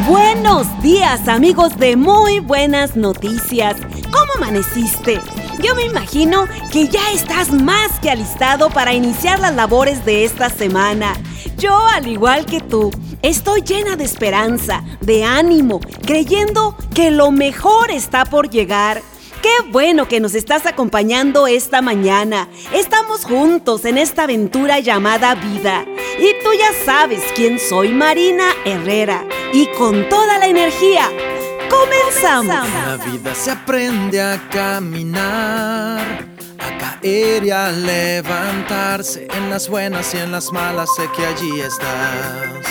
Buenos días, amigos de Muy Buenas Noticias. ¿Cómo amaneciste? Yo me imagino que ya estás más que alistado para iniciar las labores de esta semana. Yo, al igual que tú, estoy llena de esperanza, de ánimo, creyendo que lo mejor está por llegar. ¡Qué bueno que nos estás acompañando esta mañana! Estamos juntos en esta aventura llamada vida. Y tú ya sabes quién soy, Marina Herrera. Y con toda la energía, ¡comenzamos! La vida se aprende a caminar, a caer y a levantarse. En las buenas y en las malas sé que allí estás.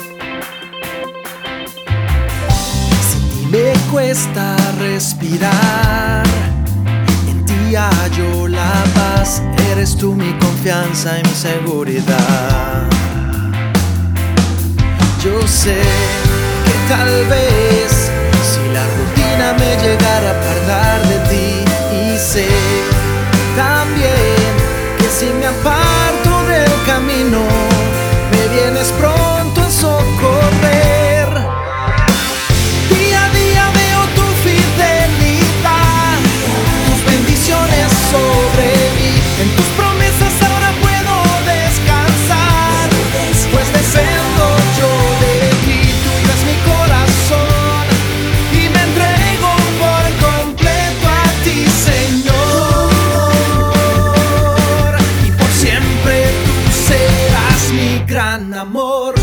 Me cuesta respirar, en ti hallo la paz. Eres tú mi confianza y mi seguridad. Yo sé que tal vez si la rutina me llegara a apartar de ti, y sé también que si me aparto del camino, me vienes pronto a socorrer. Sobre mí, en tus promesas ahora puedo descansar, pues dependo yo de ti. Tuyo es mi corazón y me entrego por completo a ti, Señor. Y por siempre tú serás mi gran amor.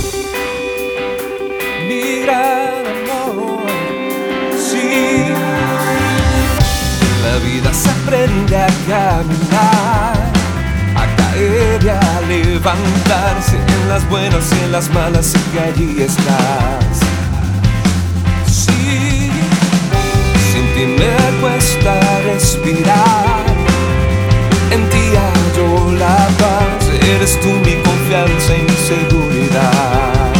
Mi gran amor, sí. La vida se aprende a caminar, a caer y a levantarse. En las buenas y en las malas sé que allí estás. Sí, sin ti me cuesta respirar, en ti hallo la paz. Eres tú mi confianza y mi seguridad.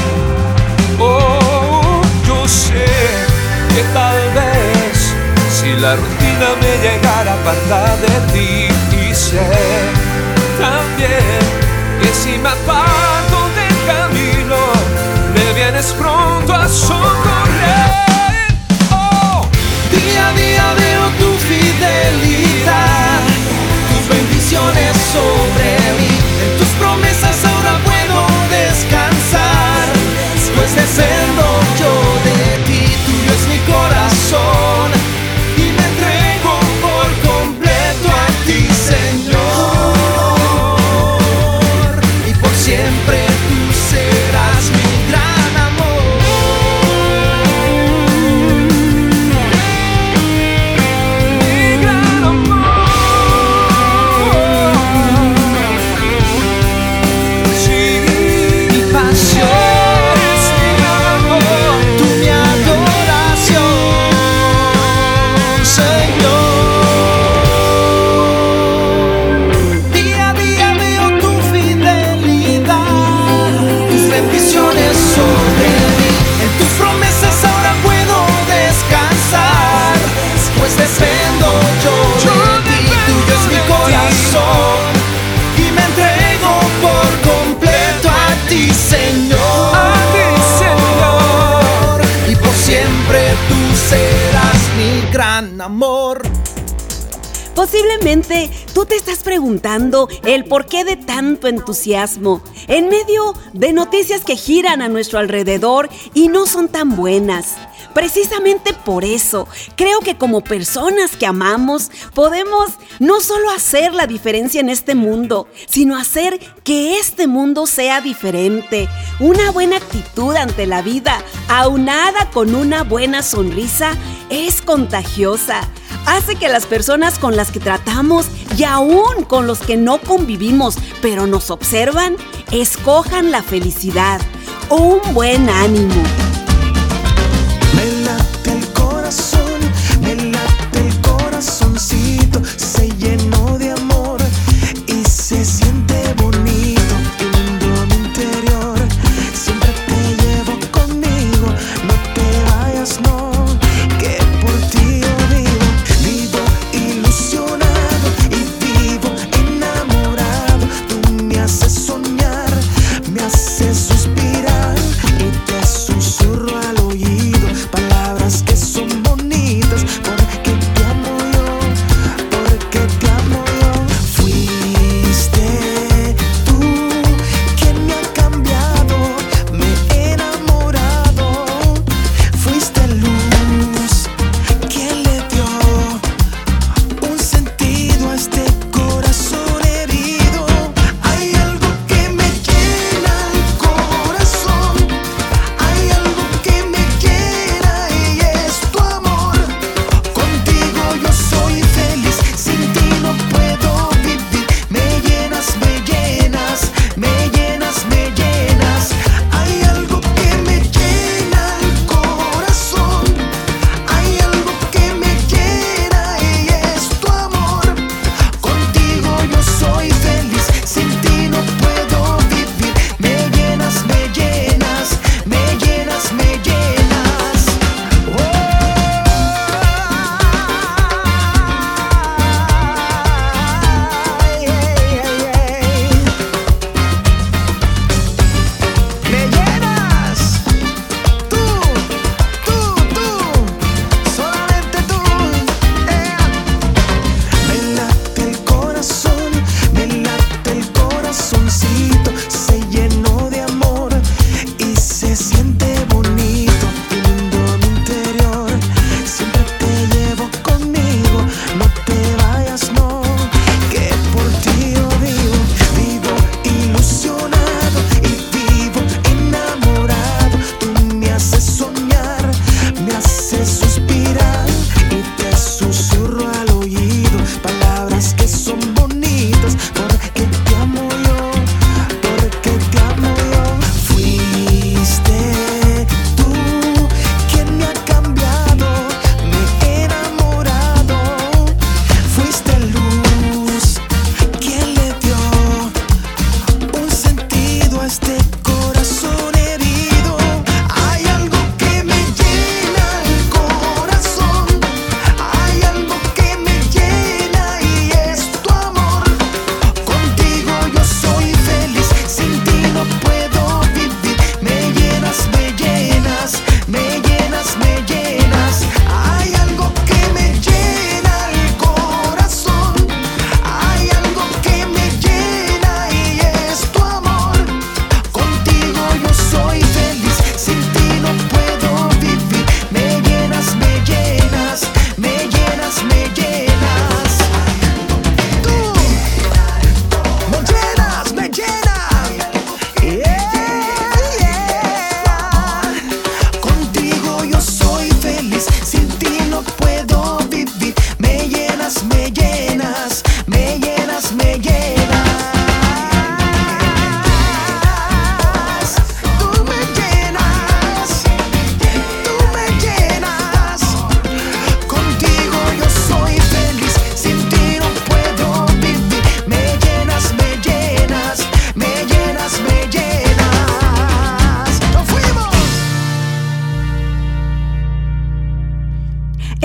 Oh, yo sé que tal vez si la rutina me llegara a apartar de ti, y sé también que si me aparto del camino, me vienes pronto a socorrer. Oh, día a día veo tu fidelidad, tus bendiciones sobre mí. En tus promesas ahora puedo descansar, pues dependo yo de ti. Tuyo es mi corazón y me entrego por completo a ti, Señor. Y por siempre tú serás mi gran amor. Mi gran amor. Sí, mi pasión es mi gran amor. Tú mi adoración, Señor. Día a día veo tu fidelidad, tus bendiciones sobre mí. En tus promesas ahora puedo descansar, pues dependo yo de ti. Tuyo es mi corazón y me entrego por completo a ti, Señor. A ti, Señor. Y por siempre tú serás mi gran amor. Posiblemente tú te estás preguntando el porqué de tanto entusiasmo en medio de noticias que giran a nuestro alrededor y no son tan buenas. Precisamente por eso, creo que como personas que amamos, podemos no solo hacer la diferencia en este mundo, sino hacer que este mundo sea diferente. Una buena actitud ante la vida, aunada con una buena sonrisa, es contagiosa. Hace que las personas con las que tratamos y aún con los que no convivimos, pero nos observan, escojan la felicidad o un buen ánimo. Me late el corazón, me late el corazoncito, se llenó de amor y se siente bonito. Lindo mi interior, siempre te llevo conmigo, no te vayas, no, que por ti yo vivo. Vivo ilusionado y vivo enamorado. Tú me haces soñar, me haces suspirar y te susurro.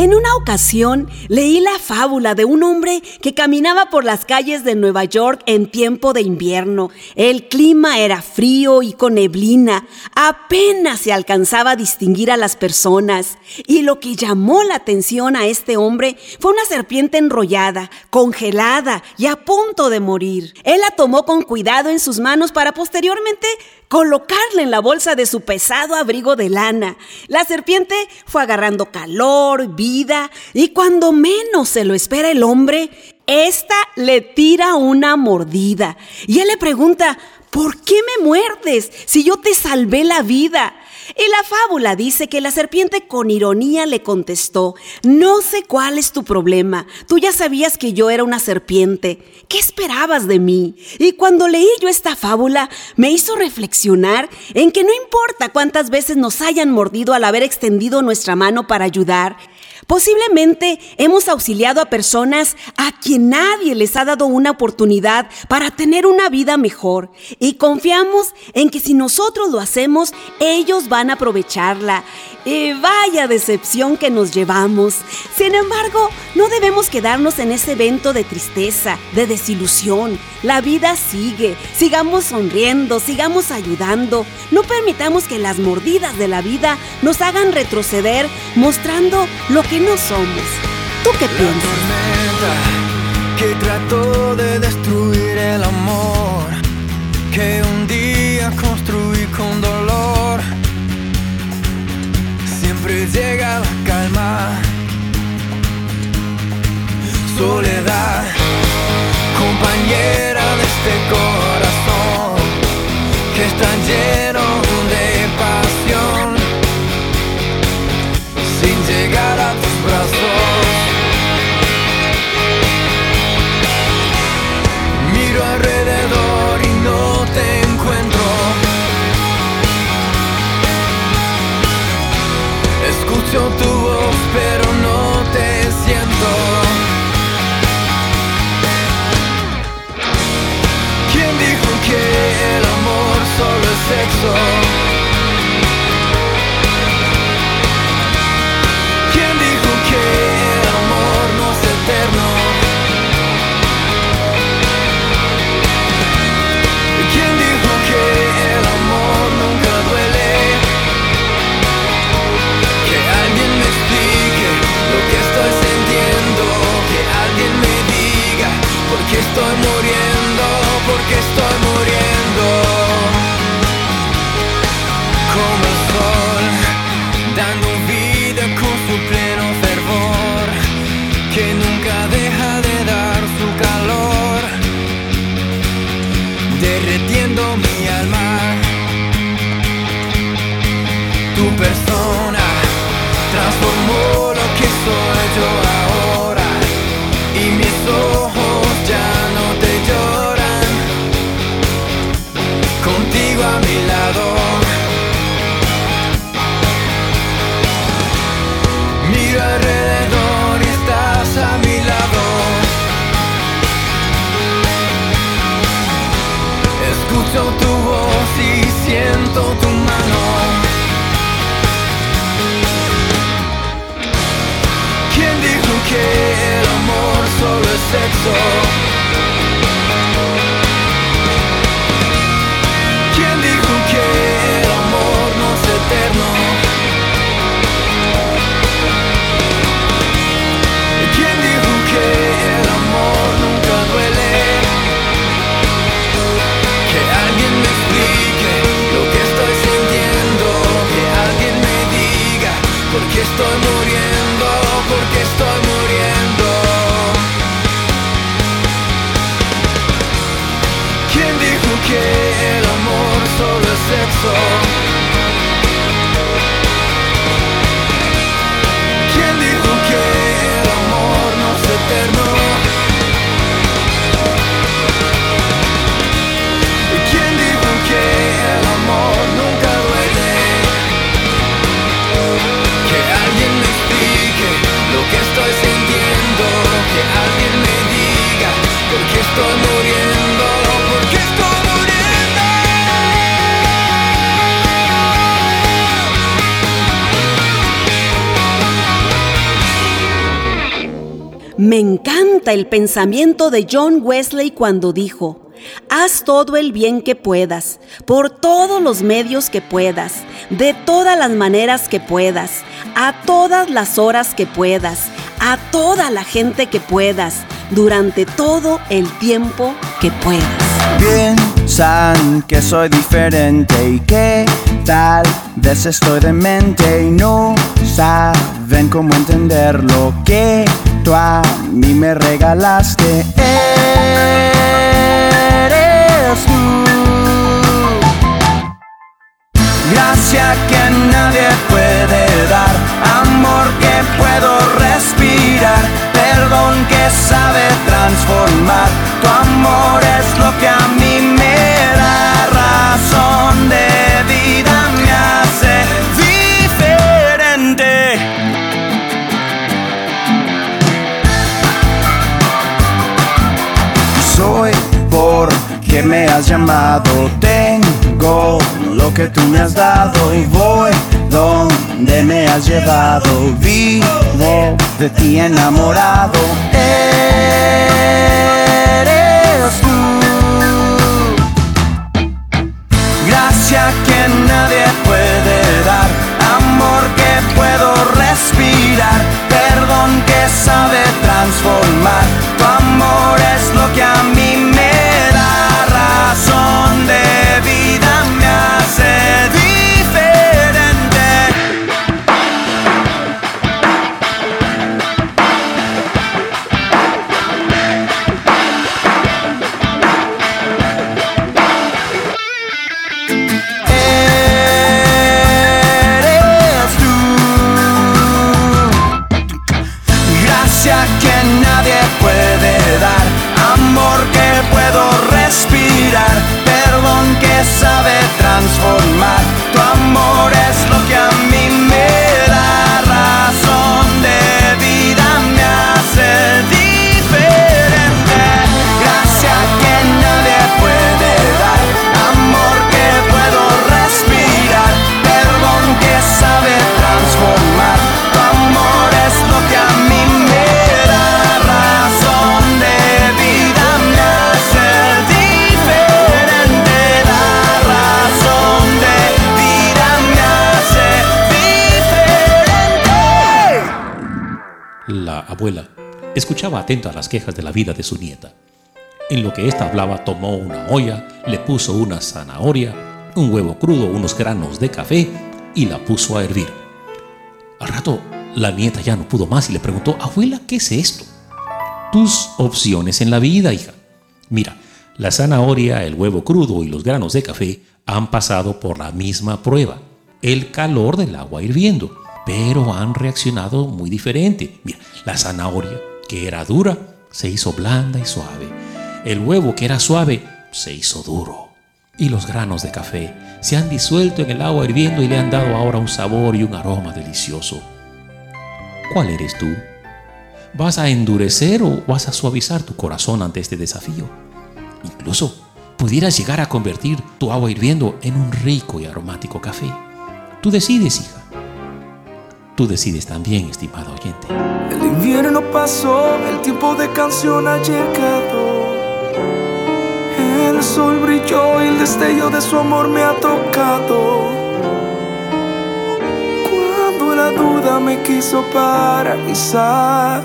En una ocasión leí la fábula de un hombre que caminaba por las calles de Nueva York en tiempo de invierno. El clima era frío y con neblina. Apenas se alcanzaba a distinguir a las personas. Y lo que llamó la atención a este hombre fue una serpiente enrollada, congelada y a punto de morir. Él la tomó con cuidado en sus manos para posteriormente colocarla en la bolsa de su pesado abrigo de lana. La serpiente fue agarrando calor, vida, y cuando menos se lo espera el hombre, esta le tira una mordida. Y él le pregunta: ¿por qué me muerdes si yo te salvé la vida? Y la fábula dice que la serpiente con ironía le contestó: no sé cuál es tu problema, tú ya sabías que yo era una serpiente, ¿qué esperabas de mí? Y cuando leí yo esta fábula me hizo reflexionar en que no importa cuántas veces nos hayan mordido al haber extendido nuestra mano para ayudar. Posiblemente hemos auxiliado a personas a quien nadie les ha dado una oportunidad para tener una vida mejor, y confiamos en que si nosotros lo hacemos, ellos van a aprovecharla. Vaya decepción que nos llevamos. Sin embargo, no debemos quedarnos en ese evento de tristeza, de desilusión. La vida sigue. Sigamos sonriendo, sigamos ayudando. No permitamos que las mordidas de la vida nos hagan retroceder, mostrando lo que no somos. ¿Tú qué piensas? La tormenta que trató de destruir el amor que un día construí con dolor, siempre llega la calma. Soledad, compañera de este corazón que está lleno de pasión, sin llegar a tus brazos. Miro alrededor y no te encuentro. Escucho tu voz pero no te siento. ¿Quién dijo que el amor solo es sexo? ¿Quién dijo que el amor no es eterno? ¿Quién dijo que el amor nunca duele? Que alguien me explique lo que estoy sintiendo, que alguien me diga por qué estoy muriendo, por qué estoy muriendo. Como el sol, dando vida con su pleno fervor, que nunca deja de dar su calor, derretiendo mi alma. Tu persona transformó lo que soy yo ahora, y mis ojos ya no te lloran. Contigo a mi lado, miro alrededor y estás a mi lado. Escucho tu voz y siento tu mano. ¿Quién dijo que el amor solo es sexo? ¿Quién dijo que el amor no es eterno? ¿Quién dijo que el amor nunca duele? Que alguien me explique lo que estoy sintiendo, que alguien me diga por qué estoy muriendo, por qué estoy muriendo. ¿Quién dijo que el amor solo es sexo? ¿Quién dijo que el amor no es eterno? ¿Quién dijo que el amor nunca duele? Que alguien me explique lo que estoy sintiendo, que alguien me diga por qué estoy muriendo, por qué estoy muriendo. Me encanta el pensamiento de John Wesley cuando dijo: haz todo el bien que puedas, por todos los medios que puedas, de todas las maneras que puedas, a todas las horas que puedas, a toda la gente que puedas, durante todo el tiempo que puedas. Piensan que soy diferente y que tal vez estoy demente y no saben cómo entender lo que tú a mí me regalaste. Eres tú, gracia que nadie puede dar, amor que puedo respirar, perdón que sabe transformar. Tu amor es lo que a mí me da razón de vida, me hace diferente. Soy porque me has llamado, tengo lo que tú me has dado y voy donde me has llevado, vivo de ti enamorado. Eres tú, gracia que nadie puede dar, amor que puedo respirar, perdón que sabe transformar. Tu amor es lo que a mí me da razón de vida, me hace diferente. Eres tú, gracia que nadie puede dar, amor que puedo respirar, perdón que sabe transformar. Tu amor es lo que a mí me da razón de vida, me hace diferente. Gracia que nadie puede dar, amor que puedo respirar, perdón que sabe transformar. Tu amor es lo que a mí me da razón de vida, me hace diferente. Da razón de vida, me hace diferente. La abuela escuchaba atenta a las quejas de la vida de su nieta. En lo que ésta hablaba, tomó una olla, le puso una zanahoria, un huevo crudo, unos granos de café y la puso a hervir. Al rato, la nieta ya no pudo más y le preguntó: abuela, ¿qué es esto? Tus opciones en la vida, hija. Mira, la zanahoria, el huevo crudo y los granos de café han pasado por la misma prueba, el calor del agua hirviendo, pero han reaccionado muy diferente. Mira, la zanahoria, que era dura, se hizo blanda y suave. El huevo, que era suave, se hizo duro. Y los granos de café se han disuelto en el agua hirviendo y le han dado ahora un sabor y un aroma delicioso. ¿Cuál eres tú? ¿Vas a endurecer o vas a suavizar tu corazón ante este desafío? Incluso pudieras llegar a convertir tu agua hirviendo en un rico y aromático café. Tú decides, hija. Tú decides también, estimado oyente. El invierno pasó, el tiempo de canción ha llegado. El sol brilló y el destello de su amor me ha tocado. Cuando la duda me quiso paralizar,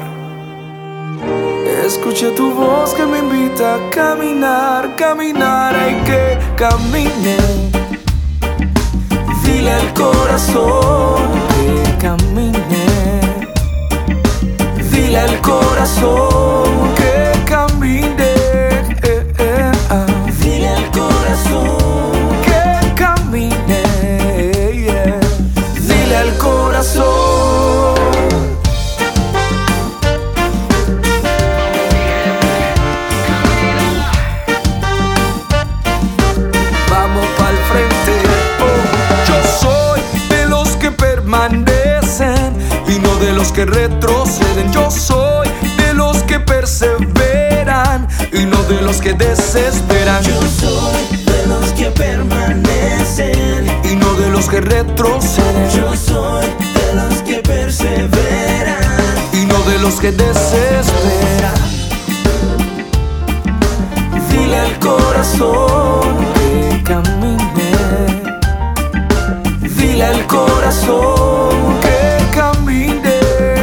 escuché tu voz que me invita a caminar, caminar, hay que caminar. Dile al corazón que camine. Dile al corazón que camine. Dile al corazón que camine. Dile al corazón. Vamos pa'l frente. Yo soy de los que permanecen y no de los que retroceden. Yo soy de los que perseveran y no de los que desesperan. Yo soy de los que permanecen y no de los que retroceden. Yo soy de los que perseveran y no de los que desesperan. Dile al corazón que camine. Dile al corazón que camine.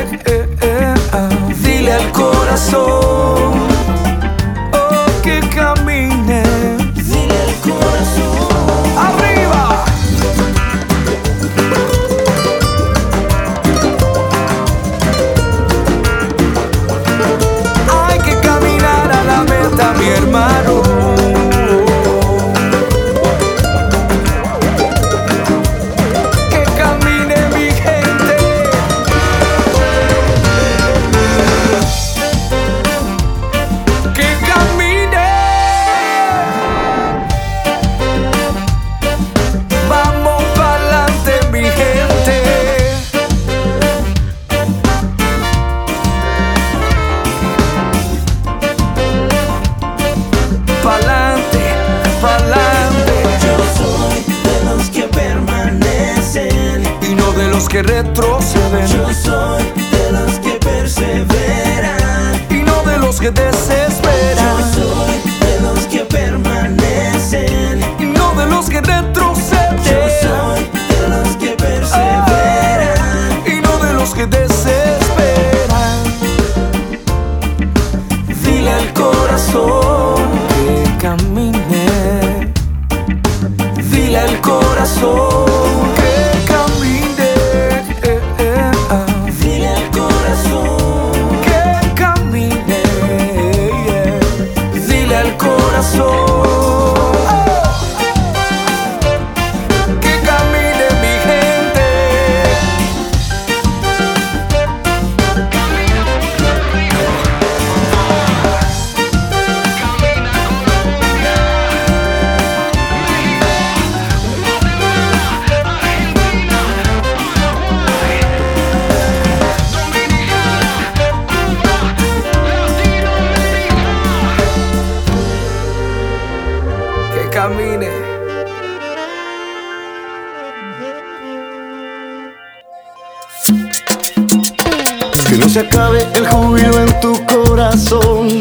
Dile al corazón que camine. Dile al corazón. ¡Arriba! Hay que caminar a la meta, mi hermano. Que camine mi gente. Que camine. Vamos pa'lante, mi gente. Pa'lante, pa'lante. Yo soy de los que permanecen Y no de los que retroceden. Yo soy de los que perseveran Y no de los que Yo desesperan. soy de los que permanecen Y no de los que Yo retroceden. soy de los que perseveran Y no de los que desesperan. Dile al corazón que camine. Dile al corazón que camine. Dile al corazón Que camine. Dile al corazón que camine, mi gente. Que camine. Que no se acabe el júbilo en tu corazón,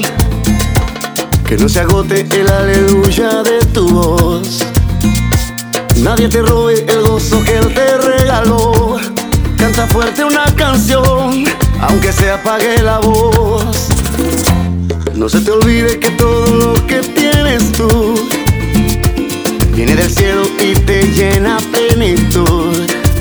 que no se agote el aleluya de tu voz. Nadie te robe el gozo que Él te regaló. Canta fuerte una canción, aunque se apague la voz. No se te olvide que todo lo que tienes tú viene del cielo y te llena plenitud.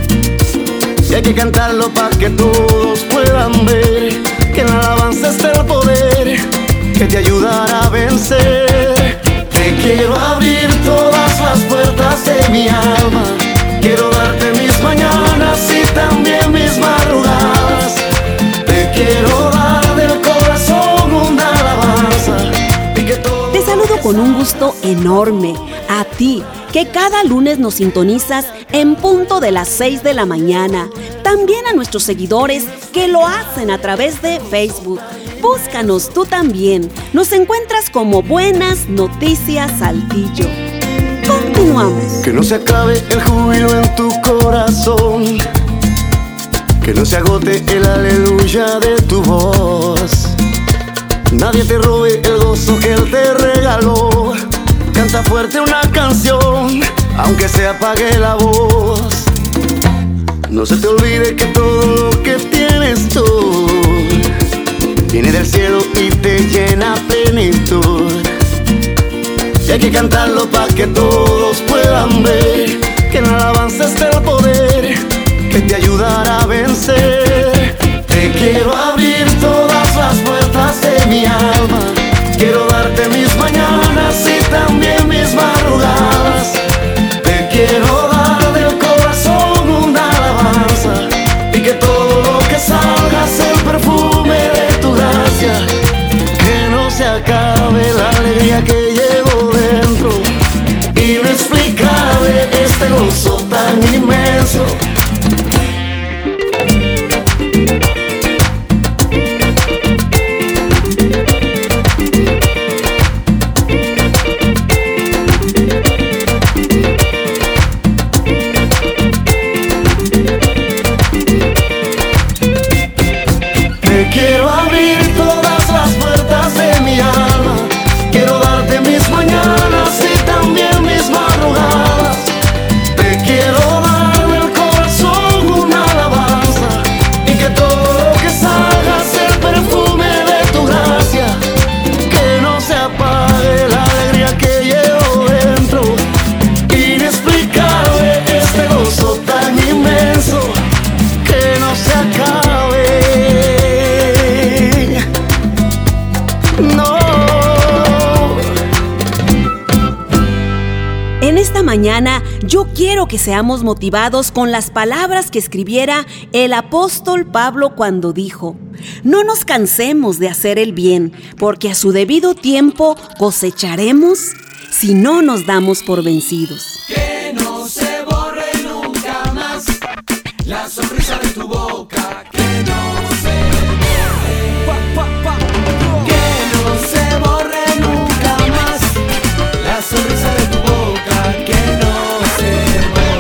Y hay que cantarlo para que todos puedan ver que en la alabanza está el poder que te ayudará a vencer. Te quiero abrir todas las puertas de mi alma. Quiero darte mis mañanas y también mis madrugadas. Te quiero dar del corazón una alabanza y que todo. Te saludo con un gusto enorme a ti, que cada lunes nos sintonizas en punto de las 6 de la mañana. También a nuestros seguidores que lo hacen a través de Facebook. Búscanos tú también. Nos encuentras como Buenas Noticias Saltillo. Continuamos. Que no se acabe el júbilo en tu corazón, que no se agote el aleluya de tu voz. Nadie te robe el gozo que Él te regaló. Canta fuerte una canción, aunque se apague la voz. No se te olvide que todo lo que tienes tú viene del cielo y te llena plenitud. Y hay que cantarlo para que todos puedan ver que en la alabanza está el poder que te ayudará a vencer. Te quiero abrir todas las puertas de mi alma. Quiero darte mis mañanas y también mis madrugadas. Te quiero dar del corazón una alabanza y que todo lo que salga sea el perfume de tu gracia. Que no se acabe la alegría que llevo dentro, inexplicable este gozo tan inmenso. Te mañana yo quiero que seamos motivados con las palabras que escribiera el apóstol Pablo cuando dijo: no nos cansemos de hacer el bien, porque a su debido tiempo cosecharemos si no nos damos por vencidos. Que no se borre nunca más la sonrisa de tu boca, que no se borre. Que no se borre nunca más la sonrisa de tu boca, que no se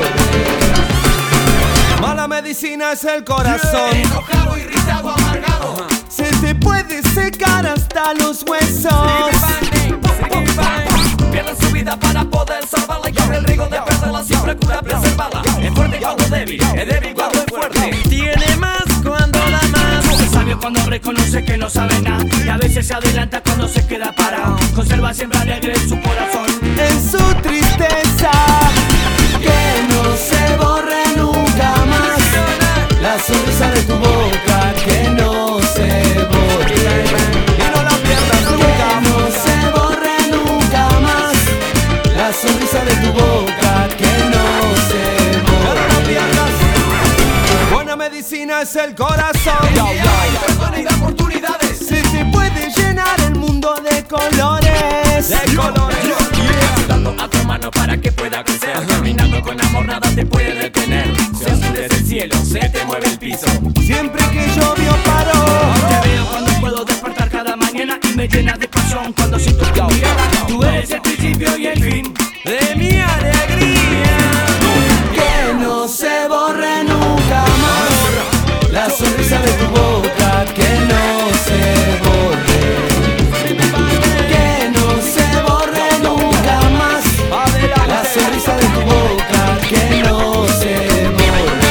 borre. Mala medicina es el corazón, Enojado, irritado, amargado, se te puede secar hasta los huesos. Pierden su vida para poder salvarla y corre el riesgo de perderla, siempre cura preservarla. Es fuerte cuando es débil cuando es fuerte. Tiene más cuando da más. Es sabio cuando reconoce que no sabe nada y a veces se adelanta cuando se queda parado. Conserva siempre alegre en su corazón, En su tristeza, que no se borre nunca más la sonrisa de tu boca, que no se borre. y no la pierdas Que nunca. no se borre nunca más la sonrisa de tu boca, que no se No la borre. pierdas. Buena medicina es el corazón. Perdón y da oportunidades. Se te puede llenar el mundo de colores. ayudando a tu hermano para que pueda crecer. Caminando con amor nada te puede detener. Se oscurece el cielo, se te mueve el piso. Siempre que llovió paró. Te veo cuando puedo despertar cada mañana y me llena de pasión cuando siento tu mirada. Tú eres el principio y el fin De mi alegría. Que no se borre nunca más la sonrisa de tu boca, que no se borre. Que no se borre nunca más la sonrisa de tu boca, que no se borre.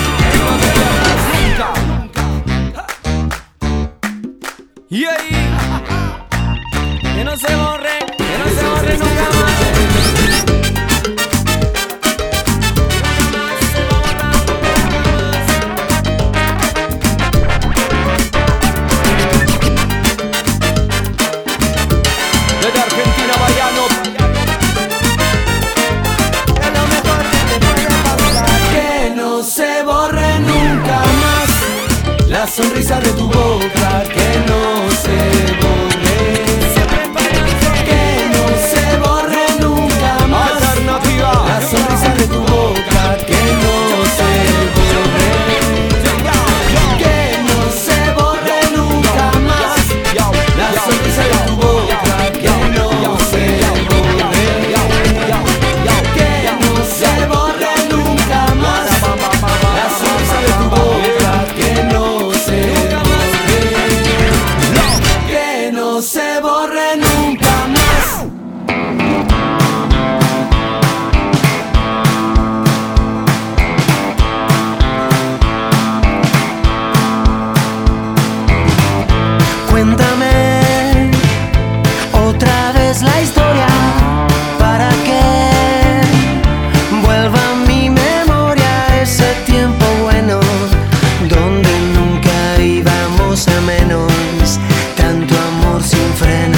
Y ahí, que no se borre nunca más. Desde Argentina, Bayano, es lo mejor que te puede pasar. Que no se borre nunca más la sonrisa de tu boca, que no se borre. Que no se borre nunca más Alternativa. la sonrisa de tu boca, que no se borre. Que no se borre nunca más la sonrisa de tu boca, que no se borre. Que no se borre nunca más la sonrisa de tu boca, que no se borre. Que no se borre nunca más. Cuéntame otra vez la historia para que vuelva a mi memoria ese tiempo bueno donde nunca íbamos a menos, tanto amor sin freno.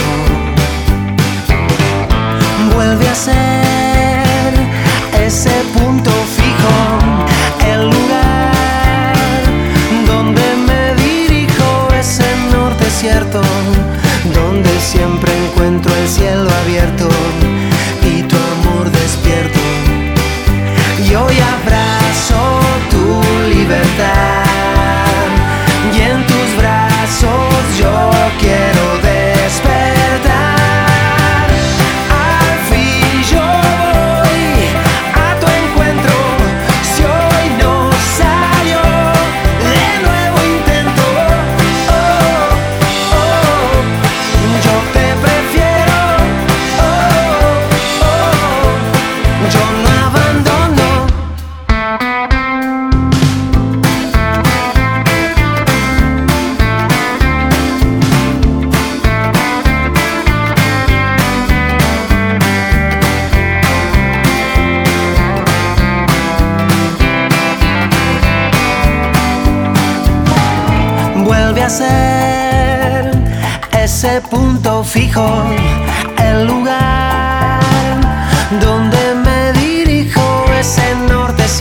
Vuelve a ser ese punto fijo, el lugar donde me dirijo, ese norte cierto, donde siempre encuentro el cielo abierto y tu amor despierto. Y hoy abrazo tu libertad y en tus brazos yo quiero despertar. Al fin yo voy a tu encuentro, si hoy no salió, de nuevo intento. Oh, oh, yo te prefiero. Oh, oh, yo no abandono. Vuelve a ser ese punto fijo, el lugar donde me diré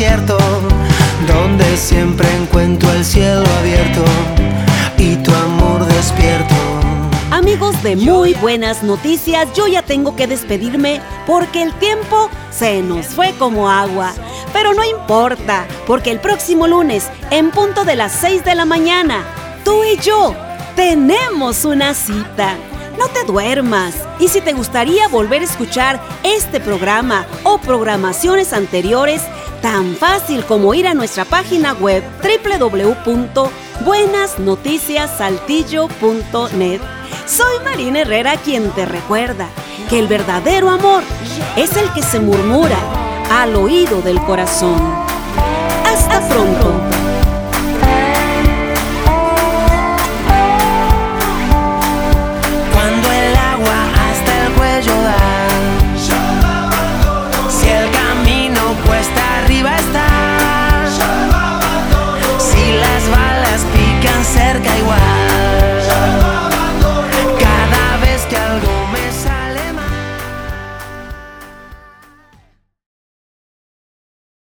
desierto, donde siempre encuentro el cielo abierto y tu amor despierto. Amigos de Muy Buenas Noticias, yo ya tengo que despedirme porque el tiempo se nos fue como agua. Pero no importa, porque el próximo lunes, en punto de las 6 de la mañana, tú y yo tenemos una cita. No te duermas. Y si te gustaría volver a escuchar este programa o programaciones anteriores, tan fácil como ir a nuestra página web www.buenasnoticiassaltillo.net. Soy Marina Herrera, quien te recuerda que el verdadero amor es el que se murmura al oído del corazón.